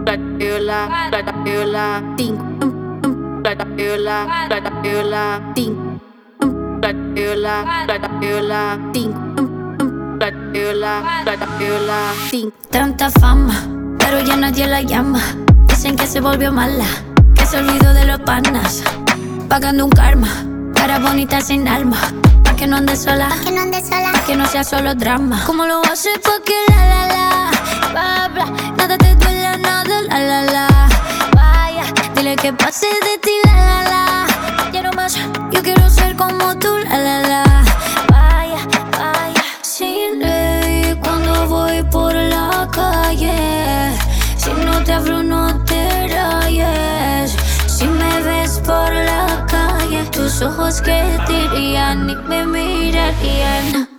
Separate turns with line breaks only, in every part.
Tanta fama, pero ya nadie la llama. Dicen que se volvió mala, que se olvidó de los panas. Pagando un karma, cara bonita sin alma. Pa' que no ande sola, pa' que no sea solo drama. ¿Cómo lo hace pa' que la bla bla? Nada te duele, nada la vaya, dile que pase de ti la quiero más, yo quiero ser como tú la vaya, vaya. Sin ley cuando voy por la calle, si no te hablo no te rayes. Si me ves por la calle, tus ojos que dirían y me mirarían.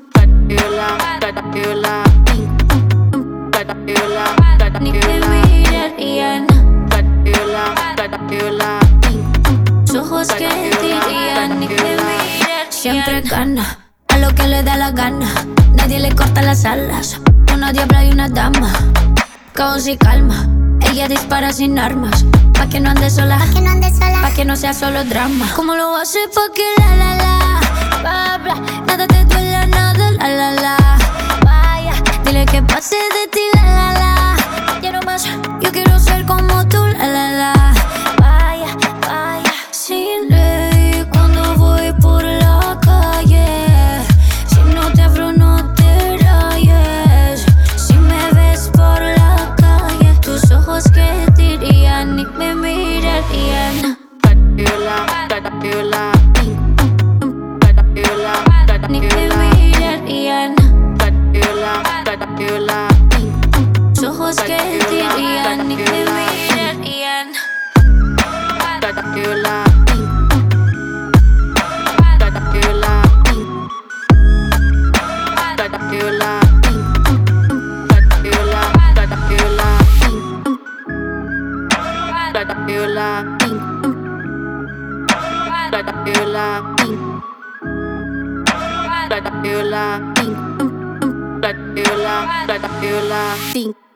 Ni me mirarían. Tus ojos que dirían y me mirarían. Siempre gana a lo que le da la gana. Nadie le corta las alas. Una diabla y una dama. Caos y calma. Ella dispara sin armas. Pa' que no ande sola, pa' que no sea solo drama. ¿Cómo lo hace pa' que la bla bla? Nada te duele, nada la vaya, dile que pase de ti la quiero más, yo quiero ser como tú la vaya, vaya. Sin ley cuando voy por la calle, si no te abro no te rayes. Si me ves por la calle, tus ojos que dirían y me mirarían. Ni me mirarían. Tus ojos que dirían ni me mirarían. Think.